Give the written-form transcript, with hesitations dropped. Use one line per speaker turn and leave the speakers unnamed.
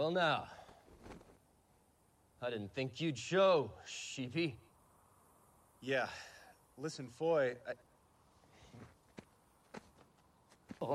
Well, now. I didn't think you'd show, sheepy.
Yeah. Listen, Foy,
Oh.